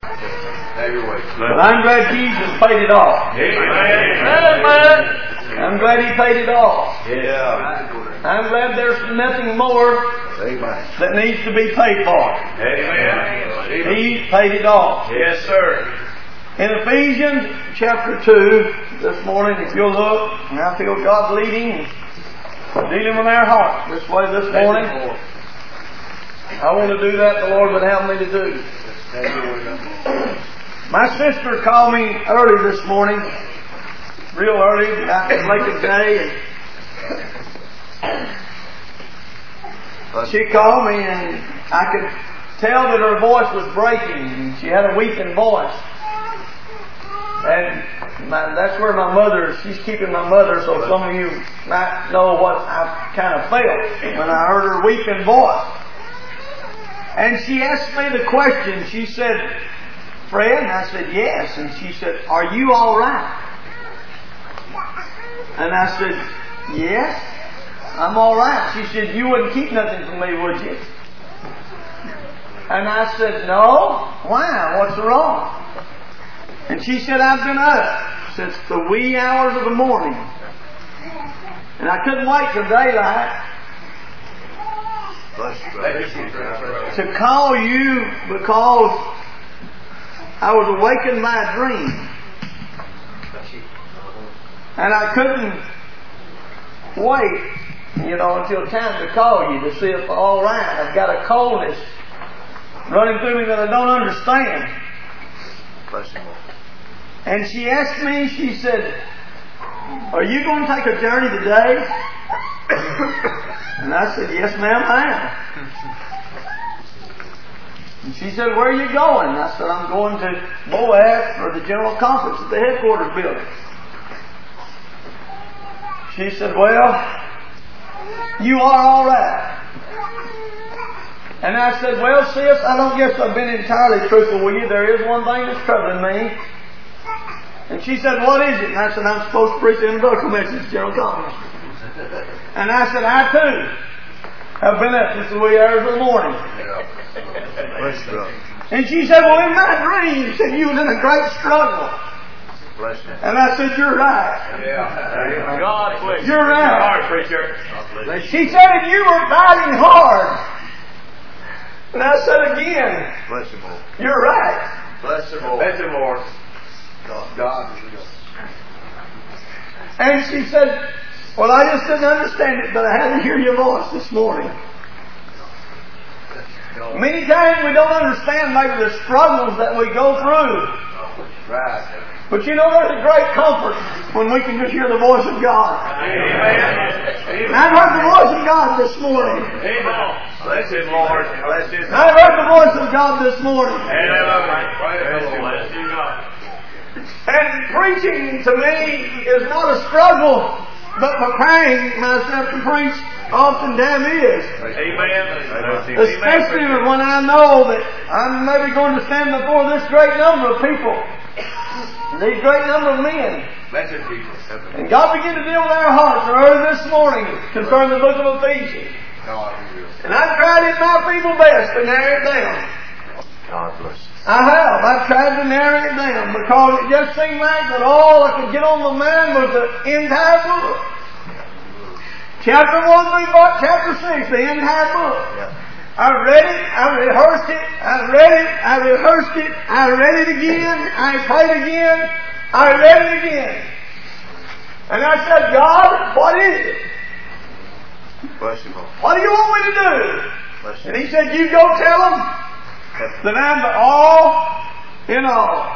But I'm glad Jesus paid it all. Amen. I'm glad He paid it all. Yeah. I'm glad there's nothing more that needs to be paid for. Amen. He paid it all. Yes, sir. In Ephesians chapter 2, this morning, if you'll look, and I feel God leading, dealing with our hearts this way this morning. I want to do that the Lord would have me to do. My sister called me early this morning, real early, out late in the day, and she called me and I could tell that her voice was breaking and she had a weakened voice. And that's where my mother, she's keeping my mother, so some of you might know what I kind of felt when I heard her weakened voice. And she asked me the question, she said, "Fred?" And I said, "Yes." And she said, "Are you all right?" And I said, "Yes, I'm all right." She said, "You wouldn't keep nothing from me, would you?" And I said, "No. Why? What's wrong?" And she said, "I've been up since the wee hours of the morning. And I couldn't wait till daylight to call you because I was awakened by a dream. And I couldn't wait, until time to call you to see if I'm all right. I've got a coldness running through me that I don't understand." And she asked me, she said, "Are you going to take a journey today?" And I said, "Yes, ma'am, I am." And she said, "Where are you going?" And I said, "I'm going to Boaz for the general conference at the headquarters building." She said, "Well, you are all right." And I said, "Well, sis, I don't guess I've been entirely truthful with you. There is one thing that's troubling me." And she said, "What is it?" And I said, "I'm supposed to preach the introductory message at General Conference." And I said, "I too have been up since the wee hours of the morning." And she said, "Well, in my dream, you said you was in a great struggle." And I said, "You're right." "You're right." She said, "And you were fighting hard." And I said again, "You're right." Bless the Lord. God. And she said, "Well, I just didn't understand it, but I had to hear your voice this morning." Many times we don't understand maybe the struggles that we go through. Right. But there's a great comfort when we can just hear the voice of God. Amen. And I've heard the voice of God this morning. Amen. Bless Him, Lord. Bless Him. I've heard the voice of God this morning. Bless Him, God. And preaching to me is not a struggle, but preparing myself to preach often damn is. Amen. Especially when I know that I'm maybe going to stand before this great number of people, these great number of men. And God began to deal with our hearts early this morning concerning the book of Ephesians. And I've tried in my feeble best to narrow it down. God bless you. I have. I've tried to narrow it down because it just seemed like that all I could get on my mind was the entire book. Chapter 1 through chapter 6, the entire book. I read it, I rehearsed it, I read it, I rehearsed it, I read it again, I prayed again, I read it again. And I said, "God, what is it? What do you want me to do?" And He said, "You go tell them that I'm the all in all.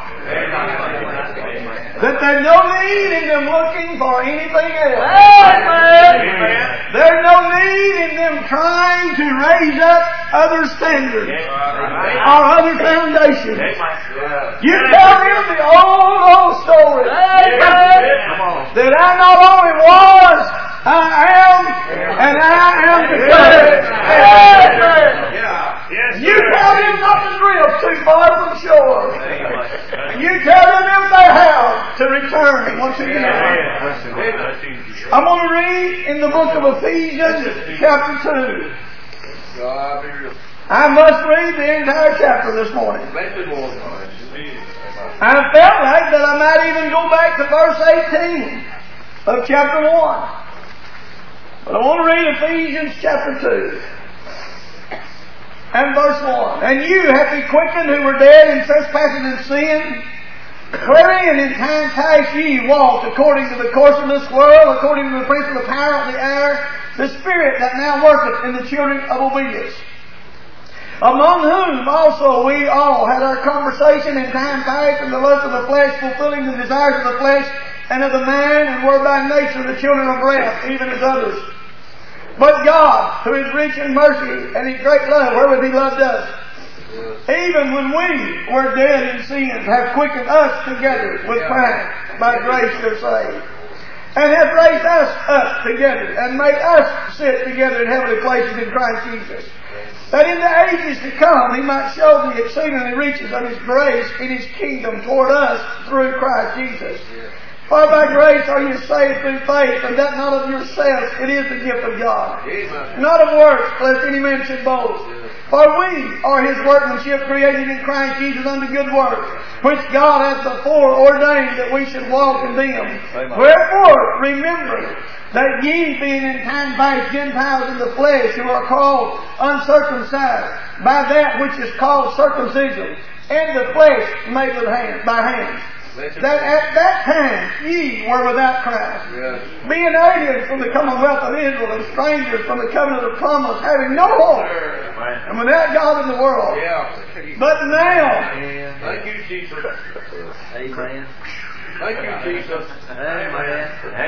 That there's no need in them looking for anything else. Amen. There's no need in them trying to raise up other standards or other foundations. You tell them the old story. That I not only was, I am, and I am to come. You tell them not to drift too far from shore. You tell them if they have to return once again. I'm going to read in the book of Ephesians chapter 2. I must read the entire chapter this morning. Blessed Lord. I felt like that I might even go back to verse 18 of chapter 1. But I want to read Ephesians chapter 2 and verse 1. And you have been quickened who were dead in trespasses and sin, wherein in time past ye walked according to the course of this world, according to the prince of the power of the air, the spirit that now worketh in the children of obedience. Among whom also we all had our conversation in time past in the lust of the flesh, fulfilling the desires of the flesh and of the man, and were by nature the children of wrath, even as others. But God, who is rich in mercy and in great love, wherewith He loved us, even when we were dead in sins, have quickened us together with Christ. By grace you're saved. And hath raised us up together, and made us sit together in heavenly places in Christ Jesus, that in the ages to come He might show the exceedingly riches of His grace in His kingdom toward us through Christ Jesus. For by grace are you saved through faith, and that not of yourselves, it is the gift of God. Not of works, lest any man should boast. For we are His workmanship, created in Christ Jesus unto good works, which God hath before ordained that we should walk in them. Wherefore, remember that ye, being in time past Gentiles in the flesh, who are called uncircumcised, by that which is called circumcision, and the flesh made with by hands, that at that time ye were without Christ, being aliens from the commonwealth of Israel, and strangers from the covenant of promise, having no hope, and without God in the world. But now, Thank you, Jesus. Amen. Thank you, Jesus. Amen.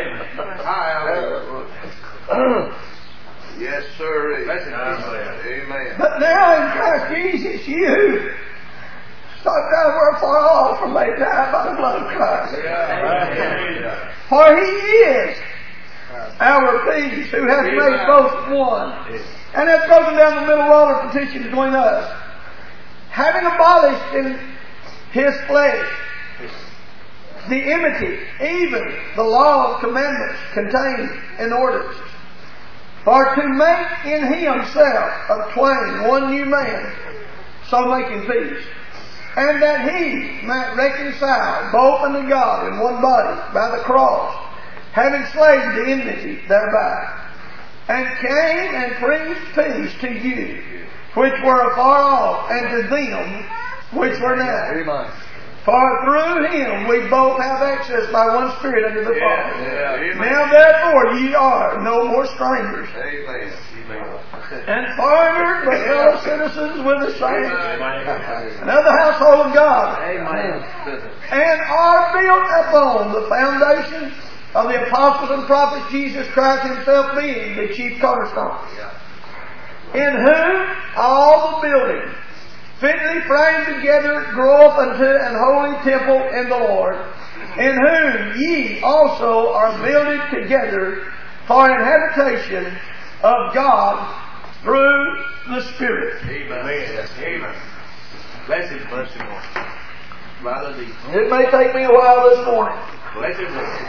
Yes, sir. Amen. but now in Christ Jesus, you start down where far off from made die by the blood of Christ. For He is our peace, who hath made both one, and hath broken down the middle wall of partition between us, having abolished in His flesh the enmity, even the law of commandments contained in ordinances, for to make in Himself of twain one new man, so making peace, and that He might reconcile both unto God in one body by the cross, having slain the enmity thereby, and came and preached peace to you, which were afar off, and to them which were nigh. For through Him we both have access by one Spirit unto the Father. Now therefore ye are no more strangers and foreigners, but fellow citizens with the saints, and of the household of God, and are built upon the foundation of the apostles and prophets, Jesus Christ Himself being the chief cornerstone, in whom all the building fitly framed together groweth unto an holy temple in the Lord, in whom ye also are builded together for an habitation of God through the Spirit. Amen. Blessed Lord. It may take me a while this morning, Blessed Lord.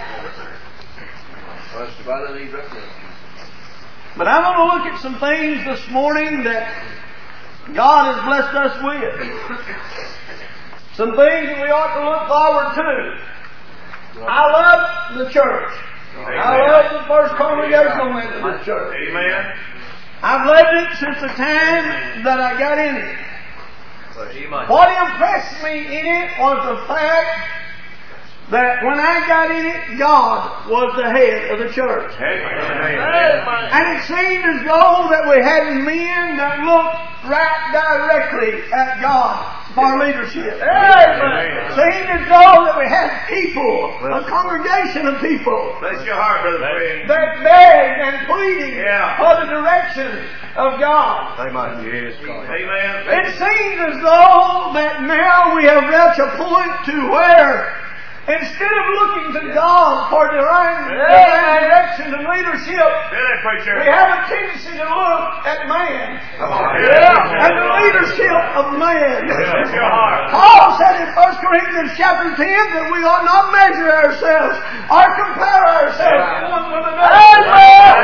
but I'm going to look at some things this morning that God has blessed us with. Some things that we ought to look forward to. I love the church. I love the first congregational Methodist church. Amen. I've loved it since the time that I got in it. What impressed me in it was the fact that when I got in it, God was the head of the church. And it seemed as though that we had men that looked right directly at God for leadership. It seemed as though that we had people, a congregation of people, Bless your heart, Brother Fred. that begged and pleaded for the direction of God. Amen. It seems as though that now we have reached a point to where instead of looking to God for divine direction and leadership, we have a tendency to look at man and the leadership of man. Paul said in 1 Corinthians chapter 10 that we ought not measure ourselves or compare ourselves one with another. Let that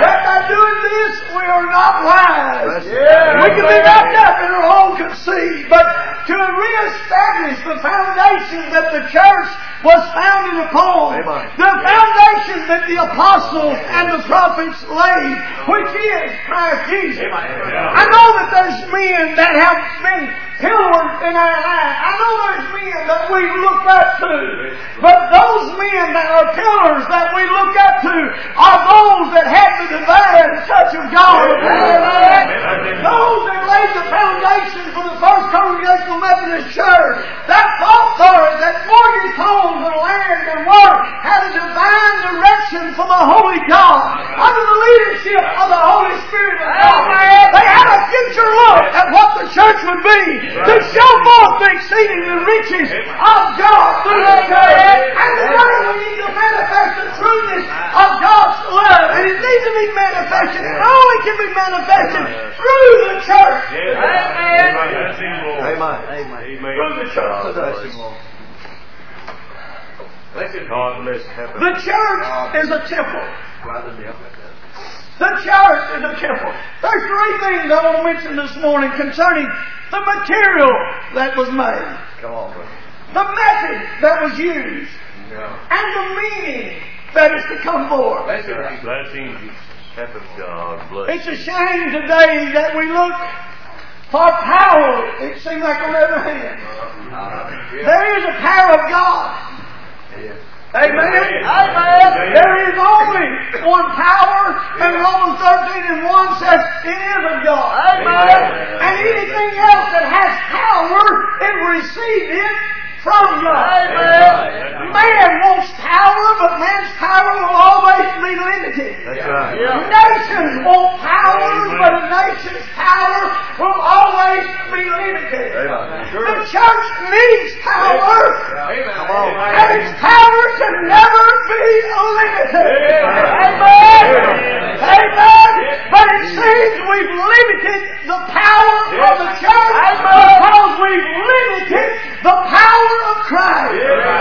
doing this, we are not wise. Yeah. We can be wrapped up in our own conceit, but to reestablish the foundation that the church was founded upon, the foundation that the apostles and the prophets laid, which is Christ Jesus. I know that there's men that have been pillars in our life. I know there's men that we look up to, but those men that are pillars that we look up to are those that had the divine touch of God. Those that laid the foundation for the First Congregational Methodist Church, that thought authority, that mortgage homes and land and work had a divine direction from the Holy God, under the leadership of the Holy Spirit of God. They had a future look at what the church would be, to show forth the exceeding riches of God through the church. And today we need to manifest the trueness of God's love, and it needs to be manifested. It only can be manifested through the church. Amen. Through the church. The church is a temple. The church is a temple. There's three things I want to mention this morning concerning the material that was made. Come on, brother. The method that was used. And the meaning that is to come forth. Blessings. God bless. It's a shame today that we look for power, it seems like on every hand. There is a power of God. Amen. Amen. There is only one power, and Romans 13:1 says it is of God. Amen. And anything else that has power, it received it from God. Amen. Man wants power, but man's power will always be limited. That's right. Nations want power, but a nation's power will always be limited. The church needs power, and its power can never be limited. Amen. Amen. But it seems we've limited the power of the church because we've limited the power of Christ.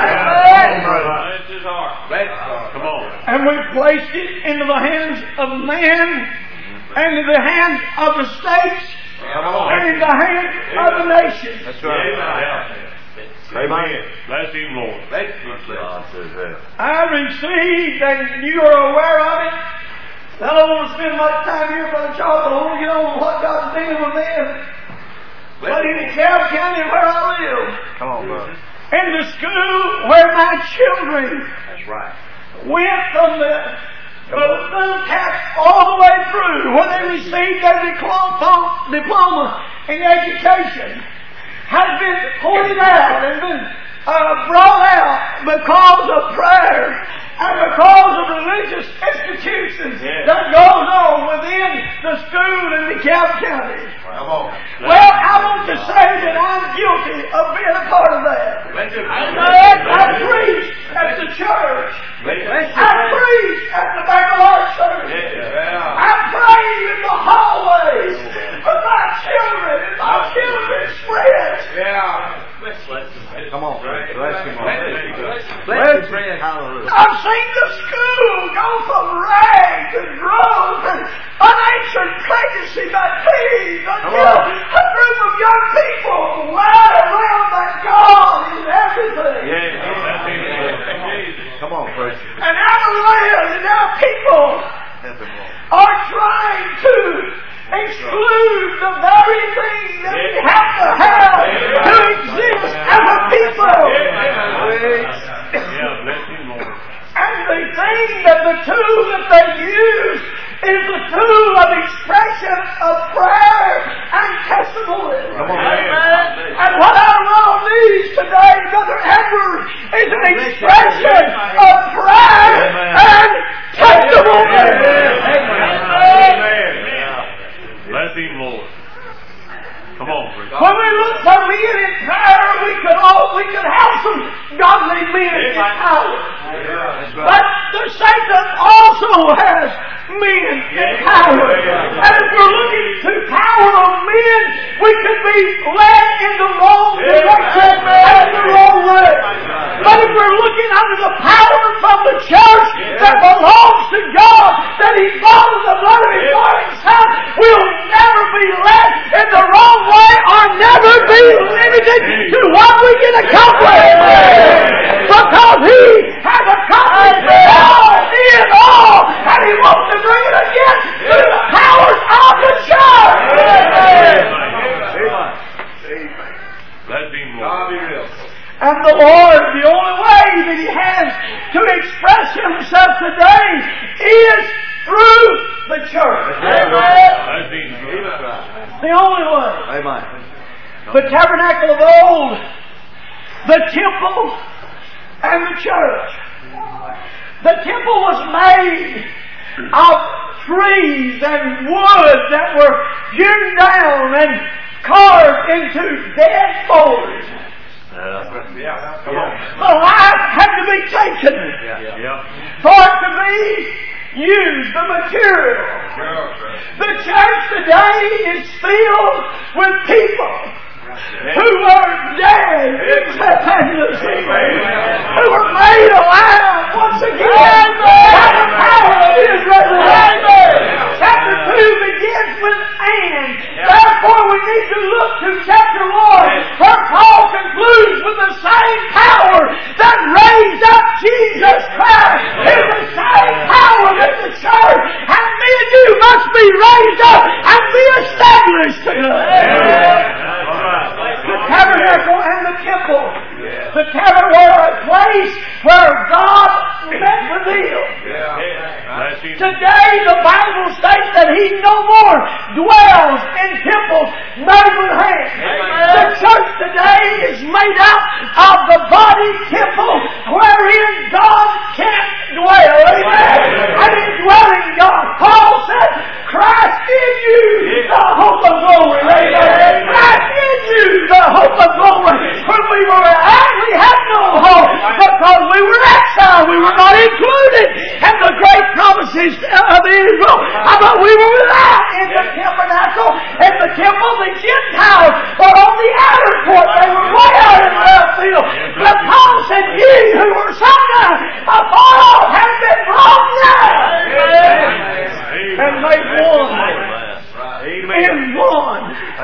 Come on. And we've placed it into the hands of man, and in the hands of the states, and in the hands of the nations. That's right. Amen. Bless him, Lord. I received, and you are aware of it. I don't want to spend much time here, Brother Charles, but I want to get on what God's dealing with me. But in DeKalb County where I live, Come on, brother. in the school where my children That's right. went from the little taps all the way through, where they received their diploma in education, has been pointed out and been brought out because of prayer and because of religious institutions that goes on within the school in DeKalb County. Come on. Well, I want to say that I'm guilty of being a part of that. I preached at the church. I preached at the Bacalard Church. I prayed in the hallways with my children and my children's friends. Come on, brother. Bless him. Bless his friend. Hallelujah. I've seen the school go from rags and drugs and unanswered pregnancy by teens until a group of young people rally around that God is everything. Come on, preacher. And our land and our people are trying to exclude the very thing that we have to exist as a people. And the thing that the tool that they use is the tool of expression of prayer and testimony. And what our world needs today, Brother Edward, is an expression of prayer and testimony. Bless him, Lord. Come on, preacher. When we look for men in prayer, we could have some godly men in power. But the Satan also has men in power. And if we're looking to power of men, we could be led in the wrong direction and the wrong way. But if we're looking working under the power from the church that belongs to God, that He bought with the blood of His darling Son, will never be led in the wrong way or never be limited to what we can accomplish. Because He has accomplished it all in all, and He wants to bring it again through the powers of the church. Let Him, Lord. And the Lord, the only way that He has to express Himself today is through the church. Let Him. The only way. Amen. The tabernacle of old, the temple, and the church. The temple was made of trees and wood that were hewn down and carved into dead boulders. The life had to be taken for it to be used, the material. The church today is filled with people who were dead instantaneously, who were made alive once again by the power of His resurrection. Chapter 2 begins with "and." Therefore we need to look to chapter 1, where Paul concludes with the same power that raised up Jesus Christ is the same power that the church and me and you must be raised up and be established today. The tabernacle and the temple. The tabernacle were a place where God met revealed. Today the Bible states that He no more dwells in temples made with hands. The church today is made up of the body temple wherein God can dwell. Amen. And indwelling God. Paul said, Christ in you, the hope of glory. Amen. Christ in you, the hope of glory. When we were out, we had no hope because we were exiled. We were not included in the great promises of Israel. But we were without in the tabernacle. In the temple, the Gentiles were on the outer court. They were way out in left field. But Paul said, "Ye who were sometimes afar off have been brought nigh." And they won. In one.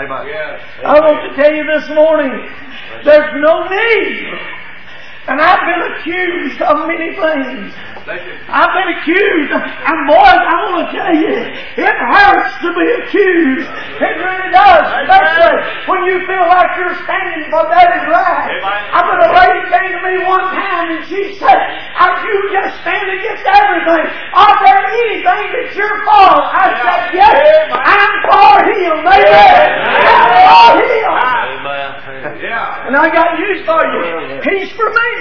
I want to tell you this morning, there's no need. And I've been accused of many things. I've been accused. And boys, I want to tell you, it hurts to be accused. It really does. Especially when you feel like you're standing for that is right. A lady came to me one time and she said, "You just stand against everything. Are there anything that you're for?" I said, "Yes, I'm for Him." Amen. I'm for Him. And I got news for you. He's for me.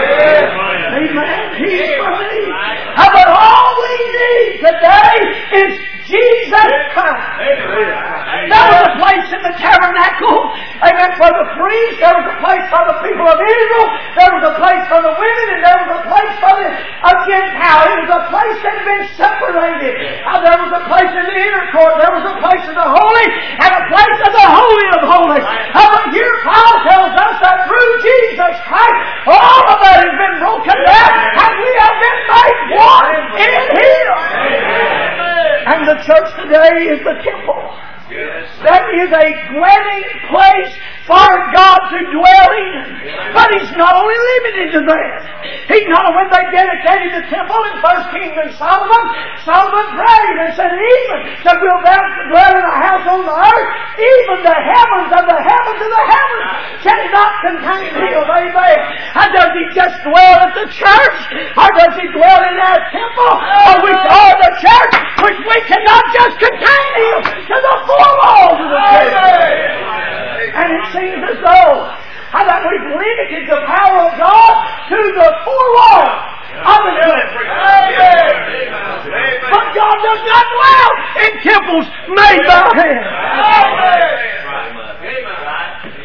Amen. He's for me. But all we need today is Jesus Christ. There was a place in the tabernacle, amen, for the priests. There was a place for the people of Israel. There was a place for the women, and there was a place for the Gentile. It was a place that had been separated. There was a place in the inner court. There was a place in the holy, and a place in the holy of holies. But here Paul tells us that through Jesus Christ, all of that has been broken down, and we have been made one in Him. And the church today is the temple. That is a dwelling place for God to dwell in. But He's not only limited to that. When they dedicated the temple in 1 Kings and Solomon prayed and said, "Even so wilt thou dwell in a house on the earth, even the heavens of the heavens of the heavens cannot contain Him." Amen. And does He just dwell at the church? Or does He dwell in our temple? Or the church, which we cannot just contain Him to the four walls of the church? And it seems as though that we've limited the power of God to the four walls of the church. But God does not dwell in temples made by hands.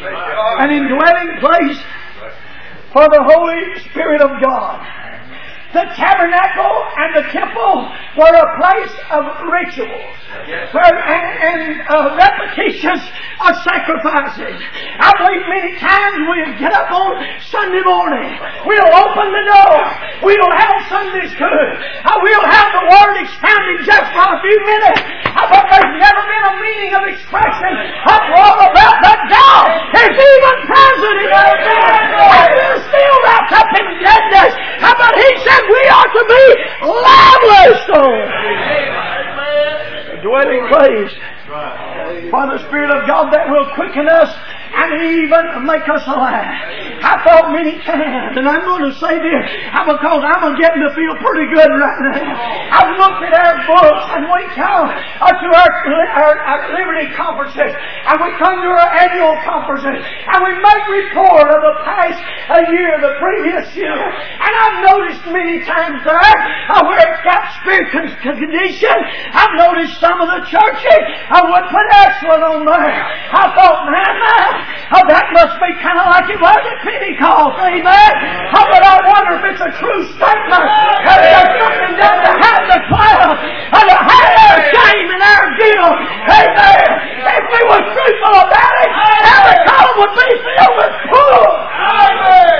An indwelling place for the Holy Spirit of God. The tabernacle and the temple were a place of rituals and repetitions of sacrifices. I believe many times we'll get up on Sunday morning, we'll open the door, we'll have Sunday school, we'll have the Word expounded just for a few minutes, but there's never been a meaning of expression of all about that God is even present in our midst, and we're still wrapped up in deadness. But He said we ought to be lively souls. Dwelling place by the Spirit of God that will quicken us and even make us alive. I thought many times, and I'm going to say this because I'm getting to feel pretty good right now. I've looked at our books and we come to our Liberty conferences and we come to our annual conferences and we make report of the past year, the previous year. And I've noticed many times there where it's got spiritual condition. I've noticed some of the churches would put excellent on there. I thought, man, that must be kind of like it was at Pentecost, amen? But I wonder if it's a true statement. There's something done to have the cloud and to have our shame and our guilt, amen? If we were truthful about it, every column would be filled with full. Amen!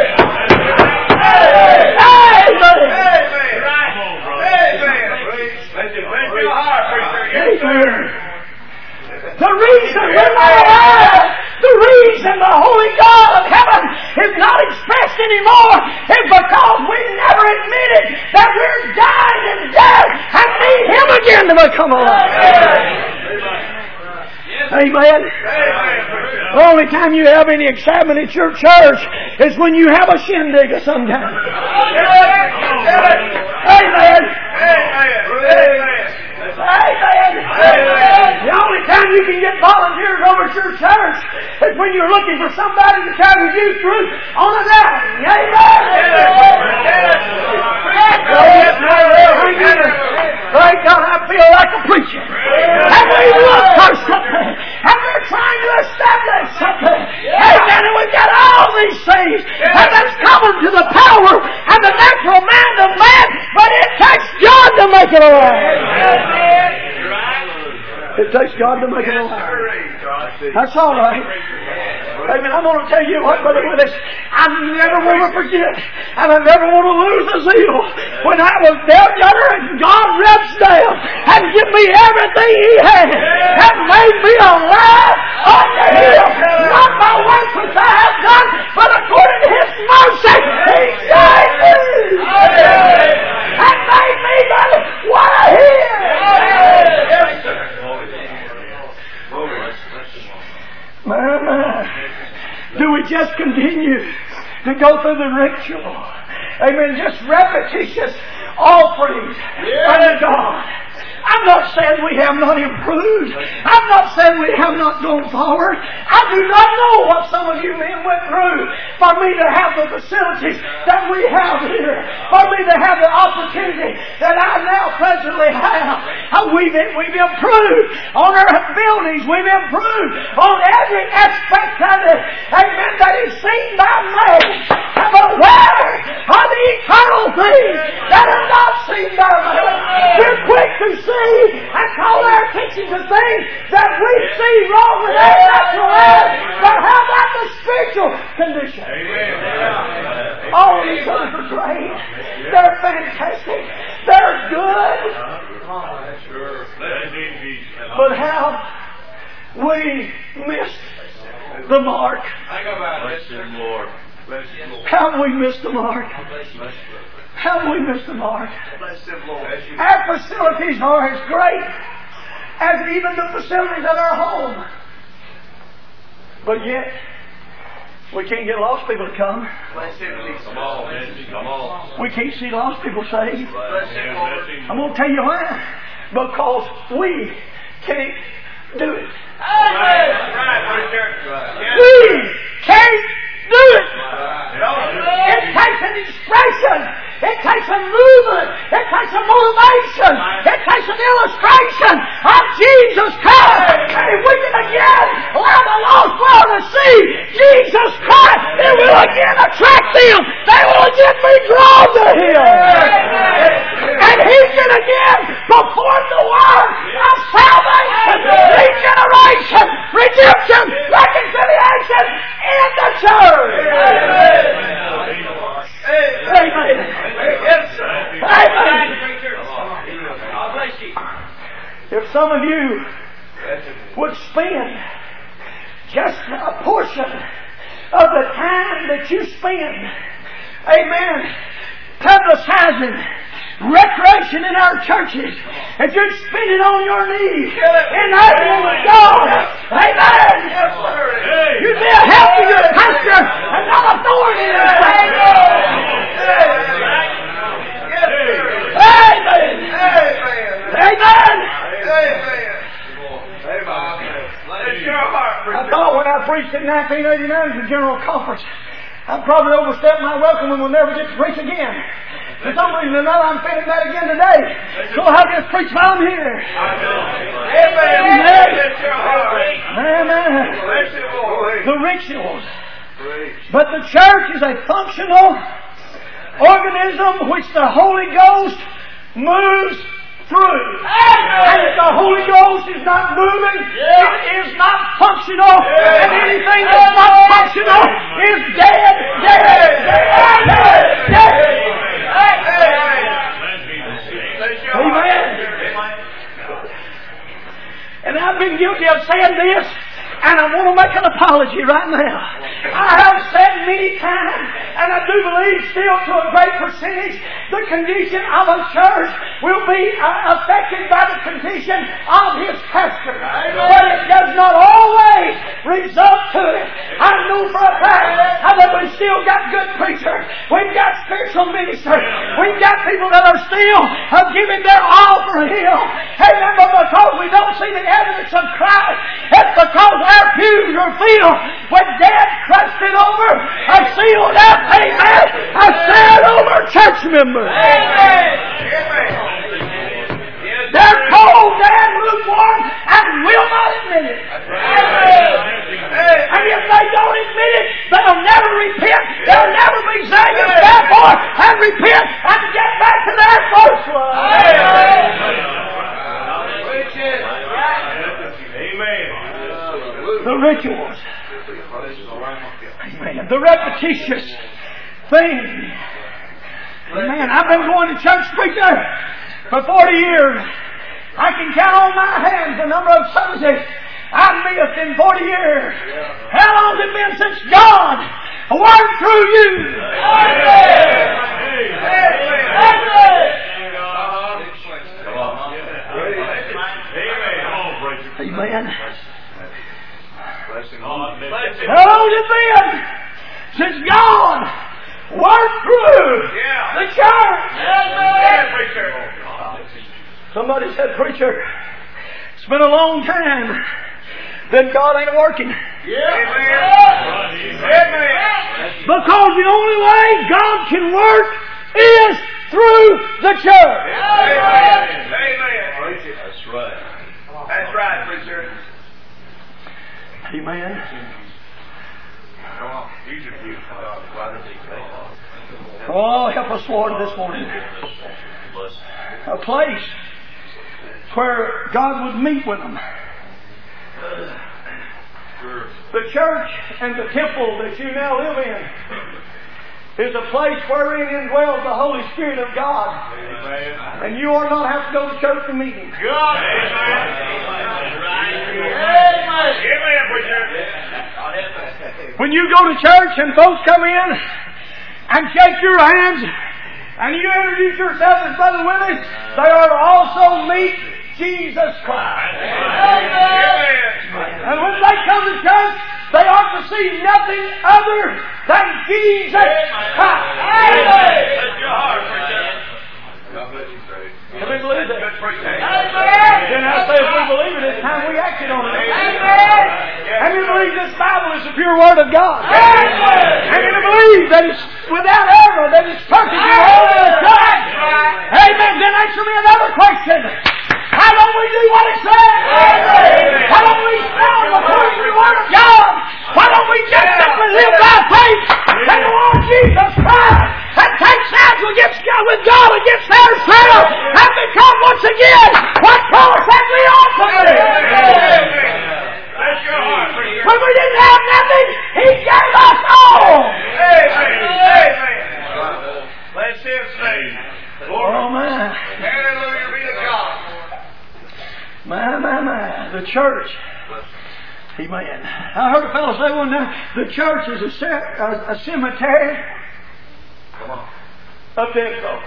The reason we're not alive, the reason the Holy God of heaven is not expressed anymore is because we never admitted that we're dying in death and need Him again to become alive. Amen. The only time you have any excitement at your church is when you have a shindig of some kind. Amen. The only time you can get volunteers over at your church is when you're looking for somebody to carry you through on a night. Thank God, I feel like a preacher. And we look for something. And we're trying to establish something. Amen. And we've got all these things. And that's common to the power and the natural mind of man. But it takes God to make it alive. It takes God to make it alive. That's all right. Amen. I'm going to tell you what, Brother Willis, I never want to forget, and I never want to lose the zeal. When I was down yonder and God reached down and give me everything He had and made me alive unto Him. Not by works which I have done, but according to His mercy, He saved me. And made me what I hear. Do we just continue to go through the ritual? Amen. Just repetitious offerings unto God. I'm not saying we have not improved. I'm not saying we have not gone forward. I do not know what some of you men went through for me to have the facilities that we have here, for me to have the opportunity that I now presently have. We've improved on our buildings. We've improved on every aspect of it. Amen. That is seen by man. But where are the eternal things that are not seen by man? We're quick to see and call our attention to things that we see wrong with our natural eyes. But how about the spiritual condition? All of these others are great. They're fantastic. They're good. But how we missed the mark. How we missed the mark. How we missed the mark. Our facilities are as great as even the facilities of our home. But yet, we can't get lost people to come. We can't see lost people saved. I'm going to tell you why. Because we can't do it. We can't do it. It takes an expression. It takes a movement. It takes a motivation. It takes an illustration of Jesus Christ. And if we can again allow the lost world to see Jesus Christ, it will again attract them. They will again be drawn to Him. some of you would spend just a portion of the time that you spend, amen, publicizing recreation in our churches, and you'd spend it on your knees in arguing with God. Amen. You'd be a help to your pastor and not a thorn in his side. Amen. Amen. I thought when I preached in 1989 at the General Conference, I'd probably overstep my welcome and will never get to preach again. For some reason or another, I'm feeling that again today. So I'll just preach while I'm here. Amen. Amen. The rituals. But the church is a functional organism which the Holy Ghost moves through. And if the Holy Ghost is not moving, it is not functional. And anything that's not functional is dead. Amen. And I've been guilty of saying this, and I want to make an apology right now. I have said many times, and I do believe still to a great percentage, the condition of a church will be affected by the condition of his pastor. But it does not always result to it. I know for a fact that we've still got good preachers. We've got spiritual ministers. We've got people that are still giving their all for Him. Amen. But because we don't see the evidence of Christ, it's because our pews are filled with dead, crusted over, sealed up, amen, sad over church members. Amen. They're cold, dead, lukewarm, and will not admit it. And if they don't admit it, they'll never repent. They'll never be zealous, therefore, and repent and get back to their first love. The rituals. Amen. The repetitious thing. Amen. I've been going to church preacher for 40 years. I can count on my hands the number of services I've missed in 40 years. How long has it been since God worked through you? Amen. How long has it been since God worked through the church? Somebody said, preacher, it's been a long time. Then God ain't working. Because the only way God can work is through the church. Amen. That's right. That's right, preacher. Amen. Oh, help us, Lord, this morning. A place where God would meet with them. The church and the temple that you now live in is a place wherein indwells the Holy Spirit of God. And you ought not have to go to church for meetings. When you go to church and folks come in and shake your hands and you introduce yourself as Brother Willis, they are to also meet Jesus Christ. And when they come to church, they ought to see nothing other than Jesus Christ. Can we believe that? Then I say if we believe it, it's time we acted on it. And we believe this Bible is the pure Word of God. And we believe that it's without error, that it's perfect in all of its ways. Amen. Then answer me another question. How don't we do what it says? Why don't we stand according to the Word of God? Why don't we just simply live by faith in the Lord Jesus Christ and take sides with God against ourselves and become once again what Paul said we ought to be? When we didn't have nothing, He gave us all. Bless Him, say. Oh, man. Hallelujah be to God. My. The church. Amen. I heard a fellow say one time, the church is a cemetery of dead folks.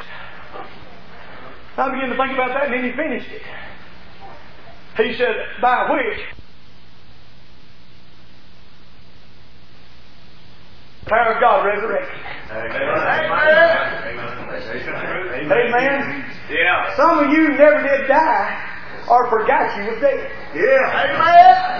I began to think about that, and then he finished it. He said, by which the power of God resurrected. Amen. Amen. Yeah. Some of you never did die or forgot you was dead. Yeah. Amen.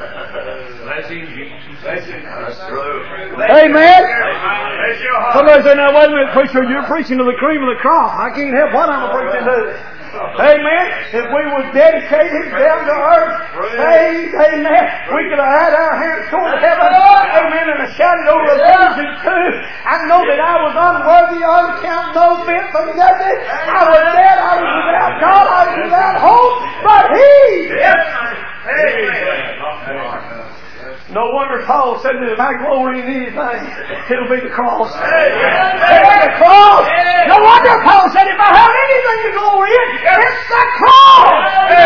That's true. Amen. Somebody said, now wait a minute, preacher, you're preaching to the cream of the crop. I can't help what I'm preaching to. Amen. If we was dedicated down to earth, saved, amen, we could have had our hands toward heaven, amen, and shouted over Ephesians 2. I know that I was unworthy, uncount, no fit for nothing. I was dead, I was without God, I was without hope, but He. No wonder Paul said that if I glory in anything, it'll be the cross. It'll be the cross. No wonder Paul said if I have anything to glory in, it's the cross.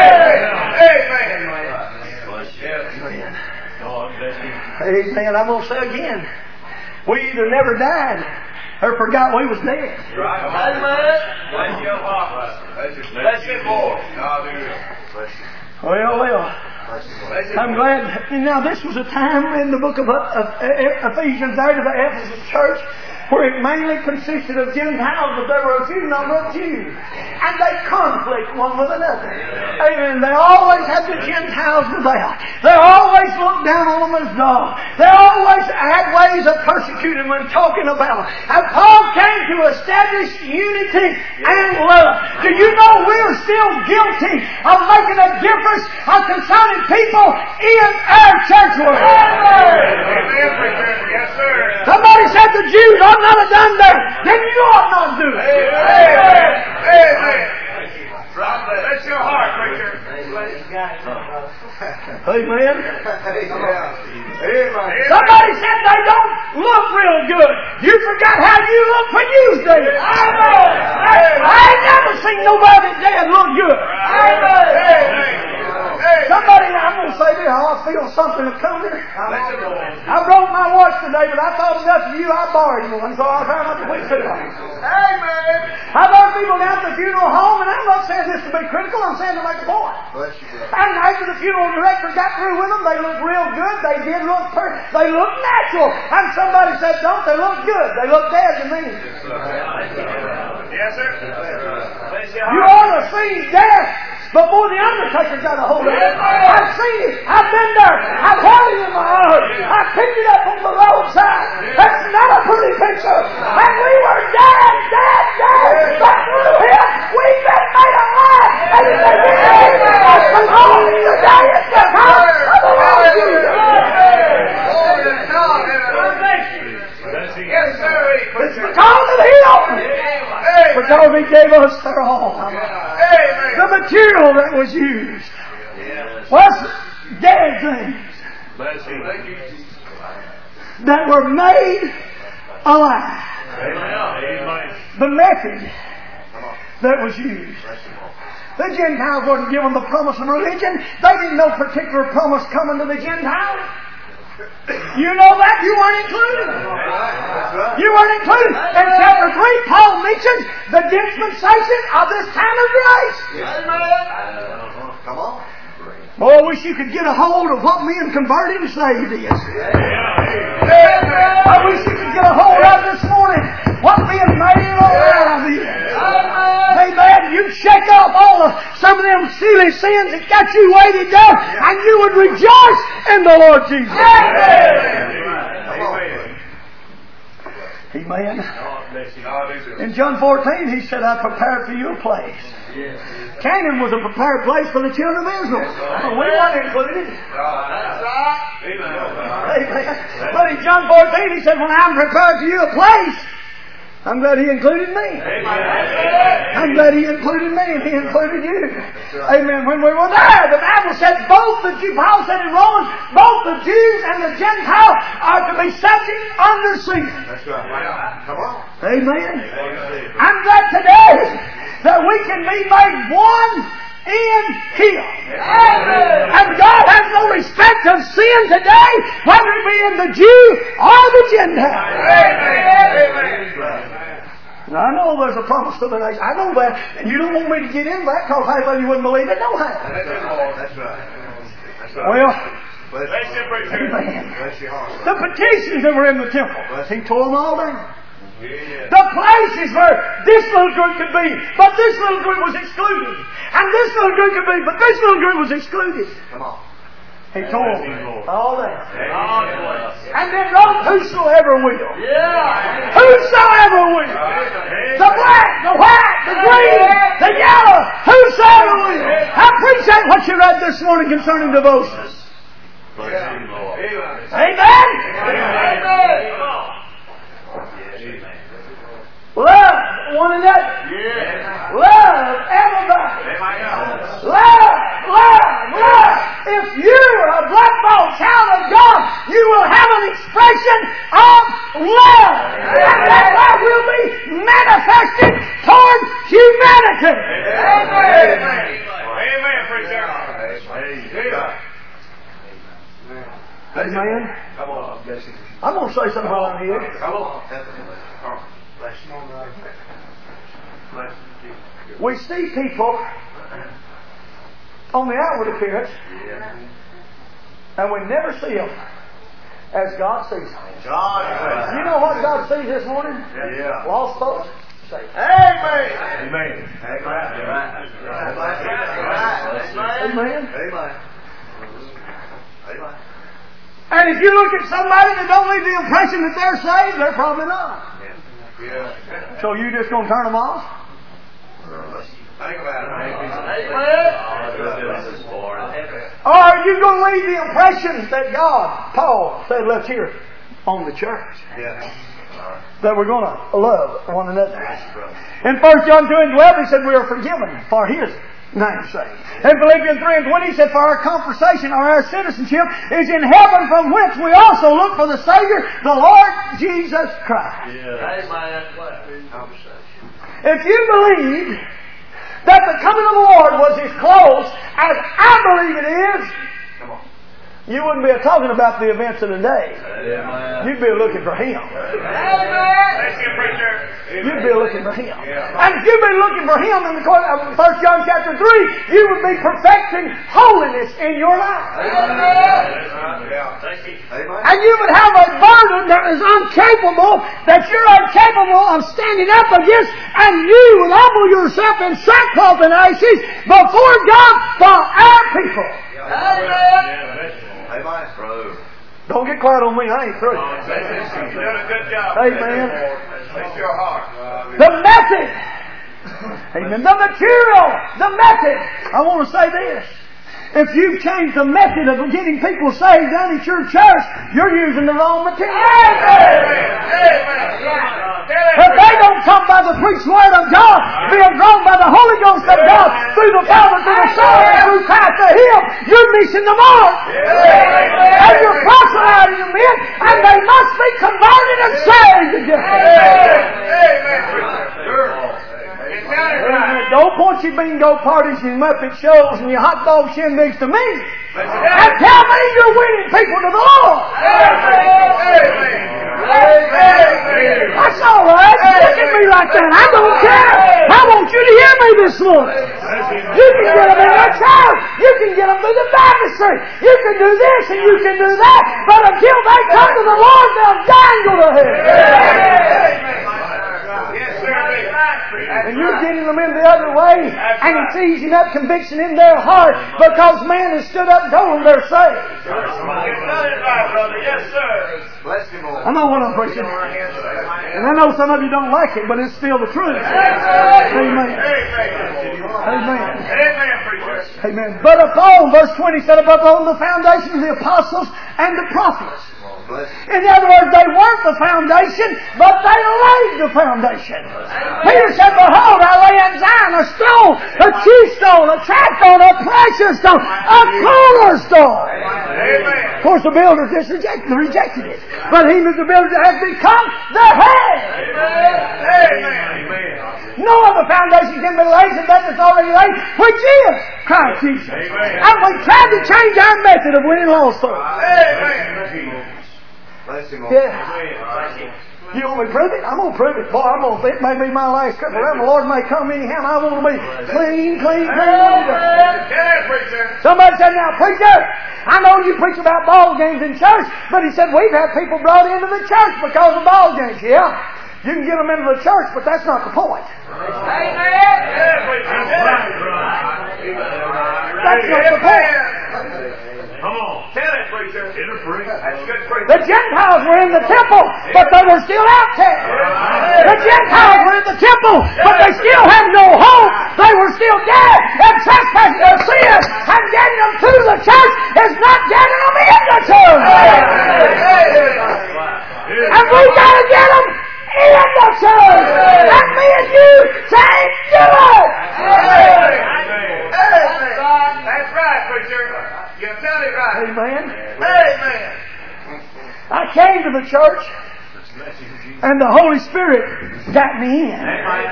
Amen. I'm going to say again, we either never died or forgot we was dead. Amen. Bless you, Lord. Well. I'm glad. Now, this was a time in the book of Ephesians there to the Ephesus church where it mainly consisted of Gentiles, but there were a few number of Jews. And they conflict one with another. Amen. They always had the Gentiles without. They always looked down on them as dogs. They always had ways of persecuting them and talking about them. And Paul came to establish unity and love. Do you know we're still guilty of making a difference concerning people in our church world? Yes, sir. Somebody said the Jews ought not have done that. Then you ought not do it. Amen. Amen. That's your heart, preacher. Amen. Somebody said they don't look real good. You forgot how you look when you was dead. I ain't never seen nobody dead look good. Somebody, I'm going to say this, I feel something coming. I broke my watch today, but I thought enough of you, I borrowed one, so I found out the week today. Amen. I've heard people down at the funeral home, and I'm not saying this to be critical, I'm saying to make a point. And after the funeral director got through with them, they looked real good, they did look perfect, they looked natural. And somebody said, don't they look good? They look dead to me. Yes, sir. You ought to see death before the undertaker got a hold of it. I've seen it. I've been there. I've held it in my arms. I picked it up on the roadside. That's not a pretty picture. And we were dead. But through Him, we've been made alive. And if they didn't give us the Lord, today is the time of the Lord Jesus. Yes, sir. It's because of Him. Because He gave us their all. The material that was used was dead things that were made alive. The method that was used. The Gentiles wasn't given the promise of religion. They didn't know particular promise coming to the Gentiles. You know that? You weren't included. You weren't included. In chapter 3, Paul mentions the dispensation of this time of grace. Come on. Boy, I wish you could get a hold of what men converted and saved is. I wish you could get a hold of this morning what being made alive is. Amen. You'd shake off some of them silly sins that got you weighted down, and you would rejoice in the Lord Jesus. Amen. In John 14, He said, I prepared for you a place. Canaan was a prepared place for the children of Israel. But we weren't included. That's right. Amen. But in John 14, He said, when I'm prepared for you a place, I'm glad He included me. I'm glad He included me and He included you. Amen. When we were there, the Bible said Paul said in Romans, both the Jews and the Gentiles are to be subject under sin. That's right. Come on. Amen. I'm glad today that we can be made one in Him. And God has no respect of sin today, whether it be in the Jew or the Gentile. Now, I know there's a promise to the nation. I know that. And you don't want me to get into that because half of you wouldn't believe it. Don't have. That's right. Well, Amen. the petitions that were in the temple, He tore them all down. The places where this little group could be, but this little group was excluded. And this little group could be, but this little group was excluded. Come on. He tore all that. And then wrote, whosoever will. Whosoever will. The black, the white, the green, the yellow, whosoever will. I appreciate what you read this morning concerning devotions. Amen? Love one another. Love everybody. Love. If you're a blood-bought child of God, you will have an expression of love. And that love will be manifested toward humanity. Amen, preacher. Amen. Come on. I'm going to say something while I'm here. Come on. We see people on the outward appearance, and we never see them as God sees them. You know what God sees this morning? Lost folks. Say, Amen. And if you look at somebody that don't leave the impression that they're saved, they're probably not. So you just going to turn them off? Think about it. Or are you going to leave the impression that God, Paul said left here on the church? That we're going to love one another. In 1 John 2:12 he said we are forgiven for His name's sake. In Philippians 3:20 he said for our conversation or our citizenship is in heaven, from whence we also look for the Savior, the Lord Jesus Christ. If you believe that the coming of the Lord was as close as I believe it is, you wouldn't be talking about the events of the day. You'd be looking for Him. You'd be looking for Him. And if you'd be looking for Him in the course of 1 John chapter 3, you would be perfecting holiness in your life. And you would have a burden that is incapable, that you're incapable of standing up against, and you would humble yourself in sackcloth and ashes before God for our people. Don't get quiet on me. I ain't through. You've done a good job. Amen. Bless your heart. The method. Amen. The material. The method. I want to say this. If you've changed the method of getting people saved down at your church, you're using the wrong material. If they don't come by the preached word of God, being drawn by the Holy Ghost of God, through the Father, through the Son, and through Christ to Him, you're missing the mark. And you're proselytizing them in, and they must be converted and saved again. Don't point your bingo parties and Muppet shows and your hot dog shindigs to me. And tell me you're winning people to the Lord. That's all right. Look at me like that. I don't care. I want you to hear me this morning. You can get them in that house. You can get them through the baptistry. You can do this and you can do that. But until they come to the Lord, they'll dangle to hell. And you're getting them in the other way, and it's easing up conviction in their heart because man has stood up and told them they're saved. I know what I'm preaching. And I know some of you don't like it, but it's still the truth. Amen. Amen. Amen. But upon, verse 20 said, upon the foundation of the apostles and the prophets. In other words, they weren't the foundation, but they laid the foundation. Peter said, behold, I lay in Zion a stone, a chief stone, a chaphstone, a precious stone, a cornerstone. Of course, the builders just rejected it. But he was the builder that has become the head. Noah the foundations can be laid, and that is already laid, which is Christ Jesus. Amen. And we tried to change our method of winning lost souls. Amen. Bless him, Lord. Yeah. You want me to prove it? I'm going to prove it. Boy, it may be my last trip around. The Lord may come anyhow, and I want to be clean. Yeah, preacher. Somebody said, now, preacher, I know you preach about ball games in church, but he said, we've had people brought into the church because of ball games. Yeah, you can get them into the church, but that's not the point. Amen. Yeah, preacher. That's not the point. Come on. Tell it, preacher. It'll preach. That's good preaching. The Gentiles were in the temple, but they were still outcast. The Gentiles were in the temple, but they still had no hope. They were still dead and trespassing their sins, and getting them to the church is not getting them in the church. And we got to get them in the church. And me and you can't do it. That's right, preacher. You tell it right. Amen. Amen. I came to the church, and the Holy Spirit got me in.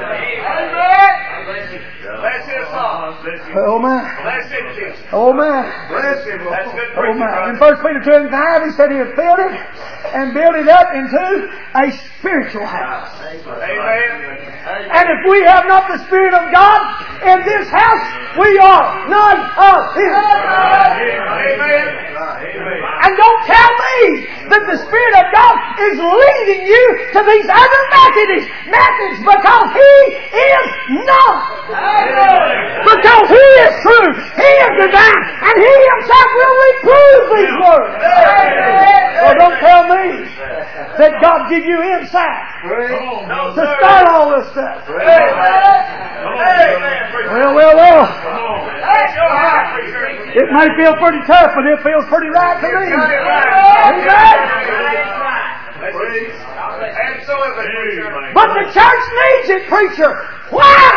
Bless his heart. Oh man. Bless him, Jesus. Oh man. Bless him. That's good Oh preaching, man. In brother. 1 Peter 2 and 5, he said he had filled it and built it up into a spiritual house. Amen. And if we have not the Spirit of God in this house, we are none of His. Amen. And don't tell me that the Spirit of God is leading you to these other methods because He is not. Because He is true. He is divine. And He Himself will reprove these words. So don't tell me that God give you insight to start all this stuff. Well. It may feel pretty tough, but it feels pretty right to me. Amen. But the church needs it, preacher. Why?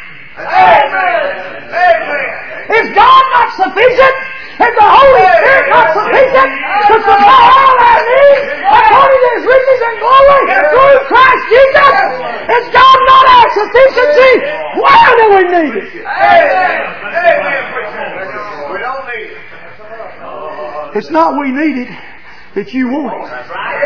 Is God not sufficient? Is the Holy Spirit not sufficient to supply all our needs according to His riches and glory through Christ Jesus? Is God not our sufficiency? Why do we need it? We don't need it. It's not we need it, that you want it.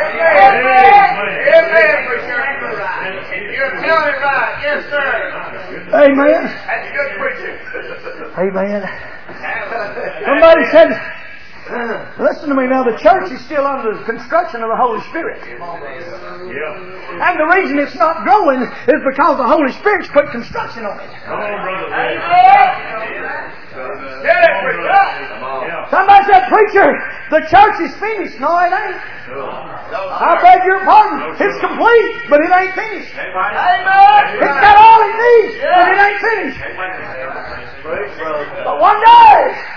Amen, preacher. You're telling it right. Yes, sir. Amen. That's good preaching. Amen. Somebody said, listen to me now, the church is still under the construction of the Holy Spirit. And the reason it's not growing is because the Holy Spirit's put construction on it. Somebody said, preacher, the church is finished. No, it ain't. I beg your pardon. It's complete, but it ain't finished. It's got all it needs, but it ain't finished. But one day,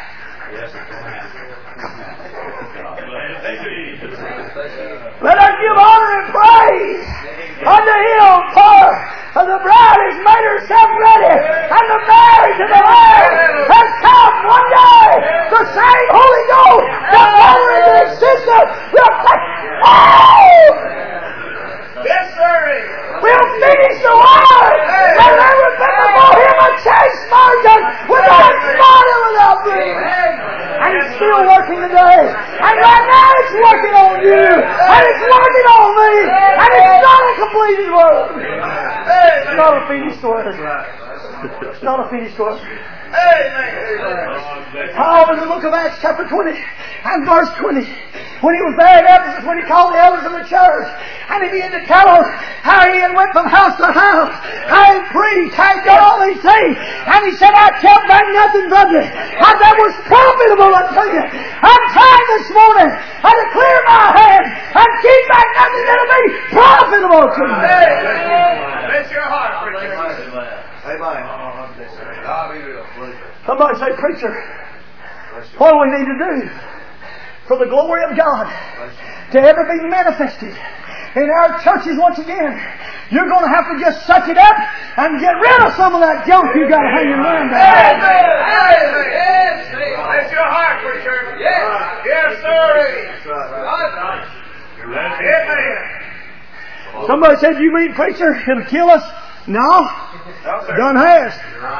let us give honor and praise unto Him, for the bride has made herself ready, and the marriage of the Lamb has come one day. The same Holy Ghost that brought her into existence will take. Yes, sir. We'll finish the work, and there will be before Him a chaste virgin without spot and without blame. And it's still working today. And right now it's working on you. And it's working on me. And it's not a completed work. It's not a finished work. It's not a finished work. Paul in the book of Acts chapter 20 and verse 20, when he was there in Ephesus, when he called the elders of the church, and he began to tell them how he had went from house to house, how he preached, how he done all these things, and he said, I kept back nothing from you, and that was profitable unto you. I'm trying this morning and to clear my hand and keep back nothing that'll be profitable to you. Bless your heart, preacher. Somebody say, preacher, what do we need to do for the glory of God to ever be manifested in our churches once again? You're going to have to just suck it up and get rid of some of that junk you got hanging around there. Bless your heart, preacher. Yes, sir. Amen. Somebody said, you mean, preacher, it'll kill us? No. Done has.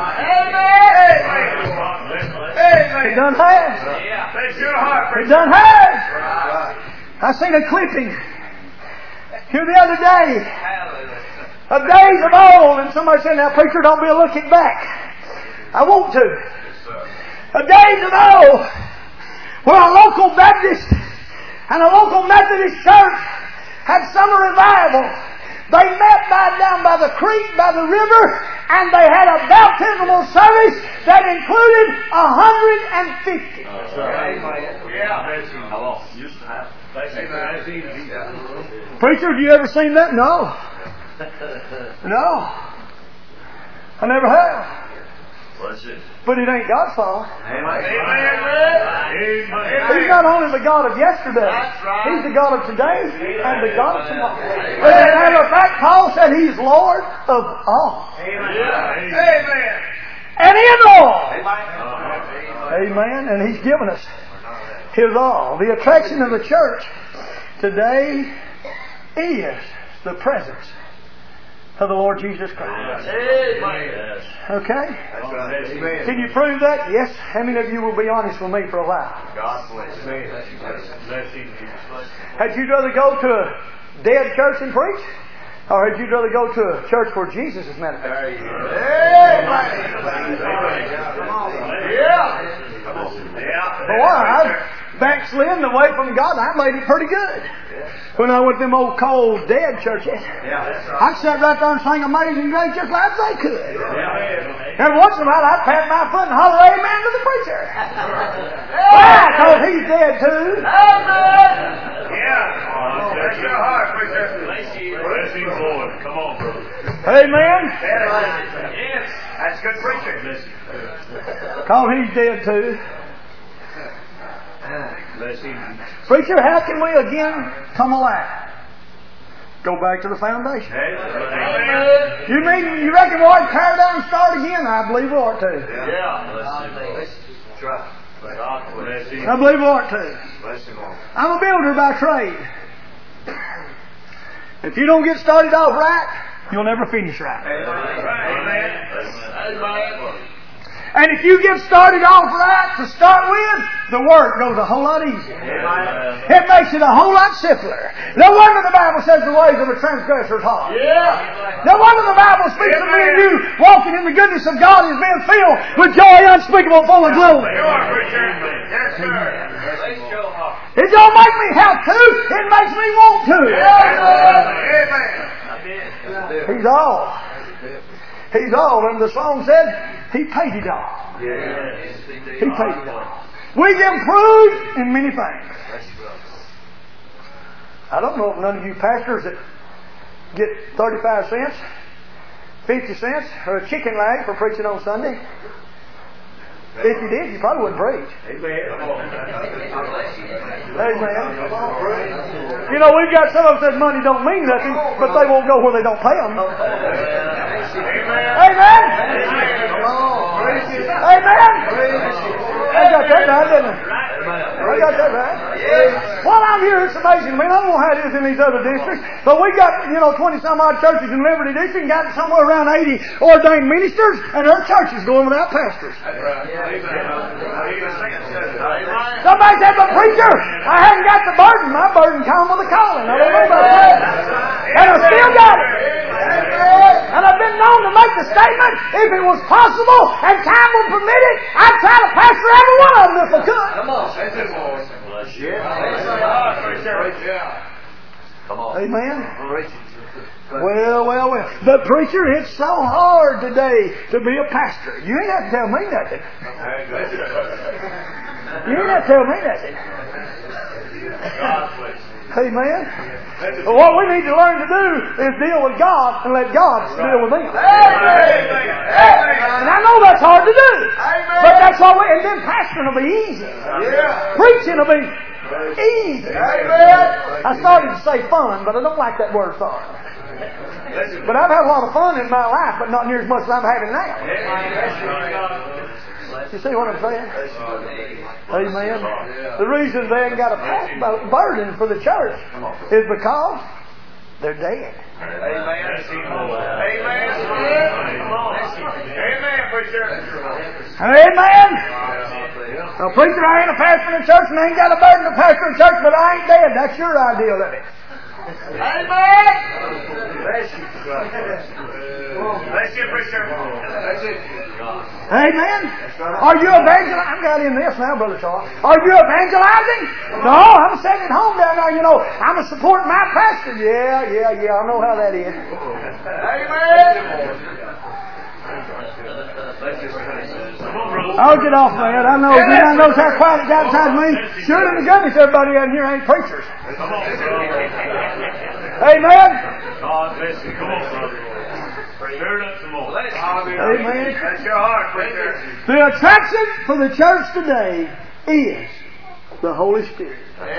It done has. It done has. I seen a clipping here the other day of days of old, and somebody said, "Now, preacher, don't be looking back." I want to. Of days of old, where a local Baptist and a local Methodist church had summer revival. They met down by the creek, by the river, and they had a baptismal service that included 150. Preacher, have you ever seen that? No. No. I never have. But it ain't God's fault. He's not only the God of yesterday, He's the God of today and the God of tomorrow. As a matter of fact, Paul said He's Lord of all. Amen. And in all. Amen. And He's given us His all. The attraction of the church today is the presence of the Lord Jesus Christ. Okay? Can you prove that? Yes. How many of you will be honest with me for a while? Had you rather go to a dead church and preach? Or had you rather go to a church where Jesus is manifested? Boy, I backslid away from God. I made it pretty good. When I went to them old cold dead churches, I'd sit right there and sing Amazing Grace just like they could. Every once in a while I'd pat my foot and holler amen to the preacher. Why? Because he's dead too. Bless your heart, preacher. Bless him, Lord. Come on, brother. Amen. Yes, that's good preacher. Because he's dead too. Preacher, how can we again come alive? Go back to the foundation. You mean you reckon we ought to tear down and start again? I believe we ought to. I believe we ought to. I'm a builder by trade. If you don't get started off right, you'll never finish right. And if you get started off right to start with, the work goes a whole lot easier. It makes it a whole lot simpler. No wonder the Bible says the ways of a transgressor is hard. No wonder the Bible speaks of me and you walking in the goodness of God is being filled with joy unspeakable, full of glory. Yes, sir. It don't make me have to, it makes me want to. Amen. He's all. He's all. And the song said, He paid it all. He paid it all. We've improved in many things. I don't know if none of you pastors that get 35 cents, 50 cents, or a chicken leg for preaching on Sunday. If you did, you probably wouldn't preach. Amen. You know, we've got some of us that money don't mean nothing, but they won't go where they don't pay them. Amen. Amen. I got that right, didn't I? I got that right. While I'm here, it's amazing. I mean, I don't know how it is in these other districts, but we got, 20-some odd churches in Liberty District and got somewhere around 80 ordained ministers, and our church is going without pastors. Somebody said, "But preacher, I haven't got the burden. My burden comes with the calling." I don't know about that. And I still got it. And I've been known to make the statement, if it was possible and time would permit it, I'd try to pastor every one of them if I could. Come on. Come on. Amen. Well. But preacher, it's so hard today to be a pastor. You ain't have to tell me nothing. You ain't have to tell me nothing. Amen. But what we need to learn to do is deal with God and let God deal with them. And I know that's hard to do. But that's all and then pastoring will be easy. Preaching will be easy. I started to say fun, but I don't like that word fun. But I've had a lot of fun in my life, but not near as much as I'm having now. You see what I'm saying? Amen. The reason they ain't got a burden for the church is because they're dead. Amen. preacher. Amen. Now, preacher, I ain't a pastor in the church and I ain't got a burden to pastor in the church, but I ain't dead. That's your ideal of it. Amen. Bless you, preacher. Amen. Are you evangelizing? I'm got in this now, Brother Charles. Are you evangelizing? No, I'm sitting at home down there. You know, I'm supporting my pastor. Yeah. I know how that is. Amen. I'll get off my head. I know. I know how quiet it got inside me. Sure to goodness, everybody in here ain't preachers. Amen. God bless you. Come on, brother. Stir it up some more. Amen. That's your heart, preacher. The attraction for the church today is the Holy Spirit.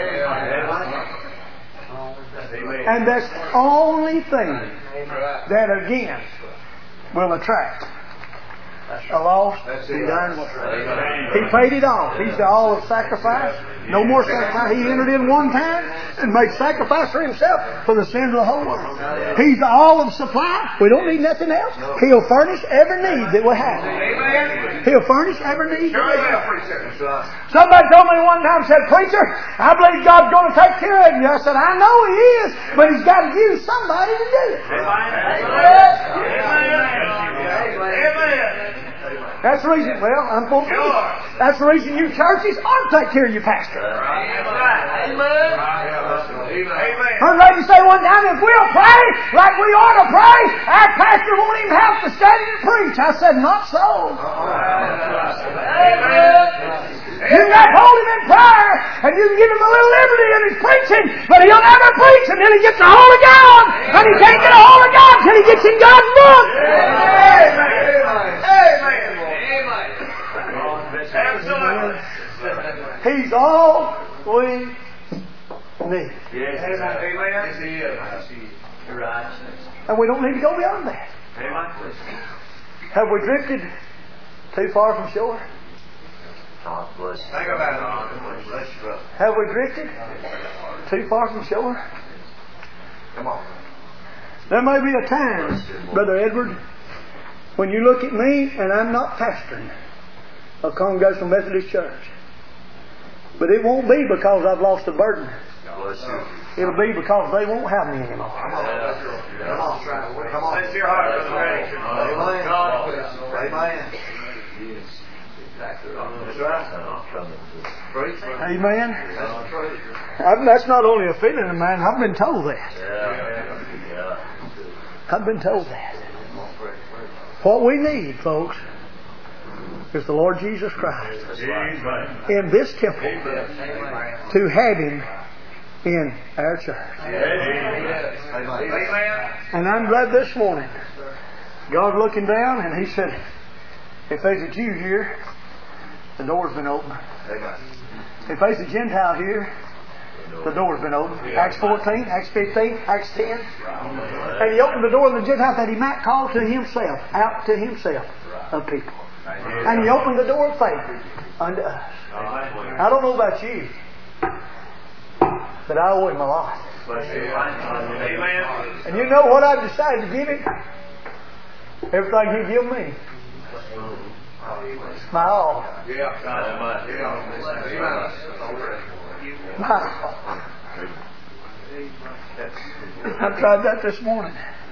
And that's the only thing that again will attract a lost and dying world. He paid it all. He's the all of sacrifice. No more sacrifice. He entered in one time and made sacrifice for Himself for the sins of the whole world. He's the all of supply. We don't need nothing else. He'll furnish every need that we have. He'll furnish every need that we have. Somebody told me one time, said, "Preacher, I believe God's going to take care of you." I said, "I know He is, but He's got to use somebody to do it." That's the reason, I'm full of that's the reason you churches ought to take care of your pastor. Amen. Heard a lady say one time, if we'll pray like we ought to pray, our pastor won't even have to stand and preach. I said, not so. You can hold him in prayer, and you can give him a little liberty in his preaching, but he'll never preach until he gets a hold of God, and he can't get a hold of God until he gets in God's book. He's all we need. And we don't need to go beyond that. Have we drifted too far from shore? Have we drifted too far from shore? Come on. There may be a time, Brother Edward, when you look at me and I'm not pastoring a Congregational Methodist Church. But it won't be because I've lost a burden. It'll be because they won't have me anymore. Come on. That's your heart, Brother Ray. Amen. Amen. That's not only a feeling of mine. I've been told that. I've been told that. What we need, folks, is the Lord Jesus Christ in this temple to have Him in our church. And I'm glad this morning God looking down and He said, if there's a Jew here, the door's been open. If there's a Gentile here, the door's been open. Acts 14, Acts 15, Acts 10. And He opened the door of the Gentile that He might call to Himself, out to Himself of people. And He opened the door of faith unto us. I don't know about you, but I owe Him a lot. And you know what I've decided to give Him? Everything He give me. My all. My all. I tried that this morning.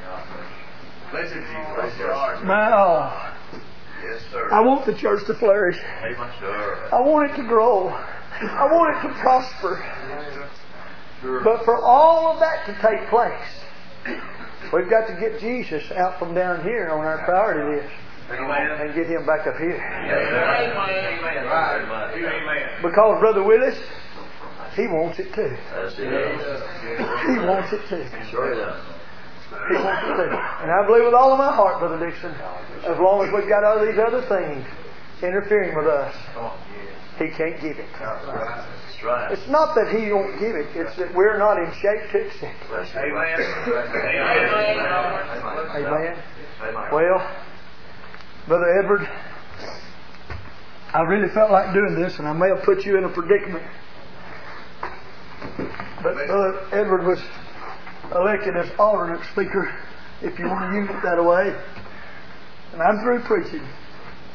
My all. I want the church to flourish. I want it to grow. I want it to prosper. But for all of that to take place, we've got to get Jesus out from down here on our priority list and get Him back up here. Because Brother Willis, he wants it too. He wants it too. He wants it too. And I believe with all of my heart, Brother Dixon, as long as we've got all these other things interfering with us, He can't give it. It's not that He won't give it, it's that we're not in shape to accept it. Amen. Well, Brother Edward, I really felt like doing this, and I may have put you in a predicament. But Brother Edward was elected as alternate speaker, if you want to use it that way. And I'm through preaching.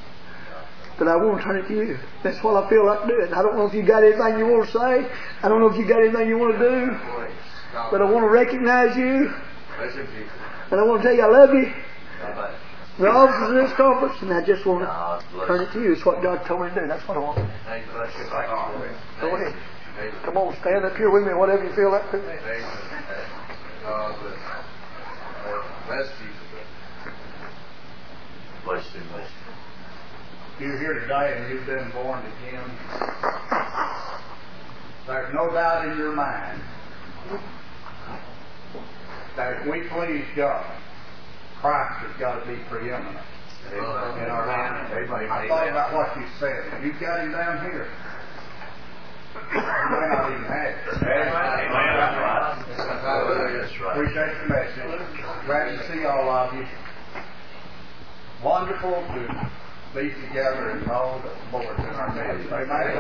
But I want to turn it to you. That's what I feel like doing. I don't know if you got anything you want to say. I don't know if you got anything you want to do. But I want to recognize you. And I want to tell you I love you. The officers of this conference, and I just want to turn it to you. It's what God told me to do. That's what I want. Go ahead. Come on, stand up here with me, whatever you feel like doing. Bless Jesus. Bless you. You're here today and you've been born again. There's no doubt in your mind that if we please God, Christ has got to be preeminent in our lives. I thought about what you said. You've got him down here. You may not even have it. Appreciate the message. Glad to see all of you. Wonderful to be together and know that the Lord's in our midst. Amen.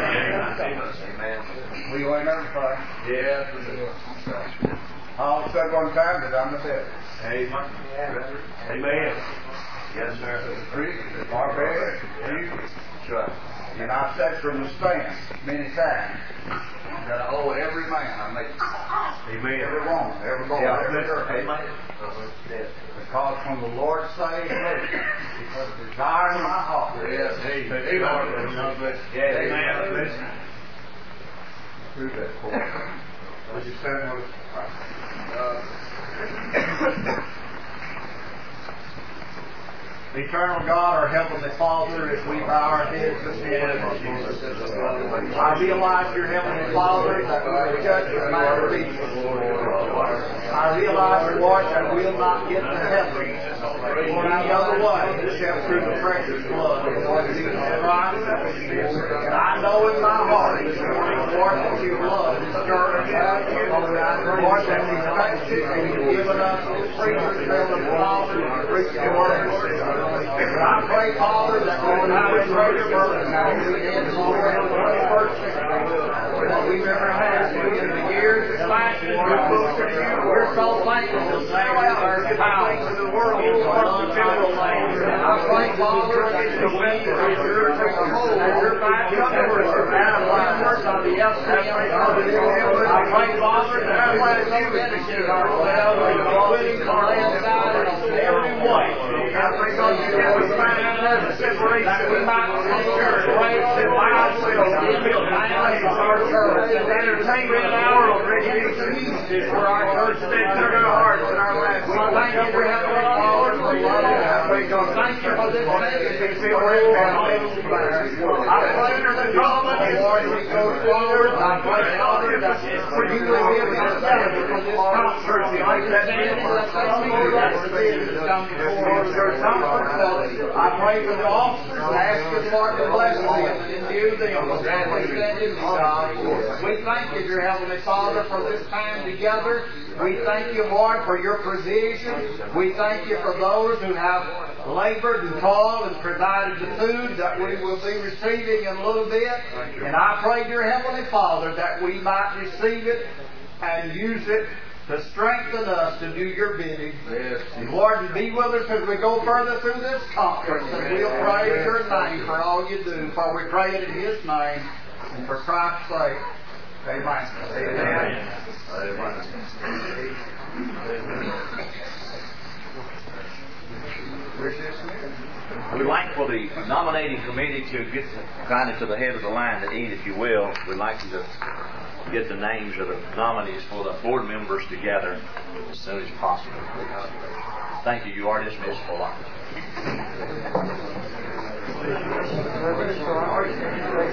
We win everything. Yes. Paul said one time that I'm the devil. Amen. Amen. Yes, sir. Barbarian. That's right. And I've said from the stand many times that I owe every man I meet. Amen. Every woman, every boy, every girl. Amen. Because when the Lord saved me, He put a desire in my heart. Yes. Amen. Amen. Who's that for? Would you stand with us? Eternal God, our Heavenly Father, as we bow our heads this morning, I realize, your Heavenly Father, that we are judged of matter. I realize, Lord, that we'll not get to heaven any other way except through the precious blood of Lord Jesus Christ. And I know in my heart this morning, Lord, that your blood is stirring us. Lord, that He's touched it and He's given us the preacher's bill of Father to preach the word. And I pray, Father, that Lord, I would pray your burden now to the end of the world that we've ever had in the years that last year. We're so thankful to say our power to the world is unfilled land. And I pray, Father, that the wind is your hold, and your back covers and members of the FCM. I pray, Father, that I let you minister ourselves and be willing to lay aside every way. I pray, God, you have us find out a separation that we might take your place and by ourselves and build families of our church and entertainment hour of recreation is for our church to enter our hearts and our lives. We thank you for Heavenly Father for love. I pray, God, thank you for this message and feel ready for I pray for the government as we go forward. I pray, Father, that for you to be able to stand for this conference like that man that come before your conference. I pray for the officers and ask the Lord to bless them and endue them with understanding, God. We thank you, dear Heavenly Father, for this time together. We thank you, Lord, for your provision. We thank you for those who have labored and toiled and provided the food that we will be receiving in a little bit. And I pray, dear Heavenly Father, that we might receive it and use it to strengthen us to do your bidding. Yes. And Lord, be with us as we go further through this conference. And we'll praise your name for all you do. For we pray it in His name and for Christ's sake. Amen. Amen. We'd like for the nominating committee to get kind of to the head of the line to eat, if you will. We'd like you to get the names of the nominees for the board members together as soon as possible. Thank you. You are dismissed for lunch.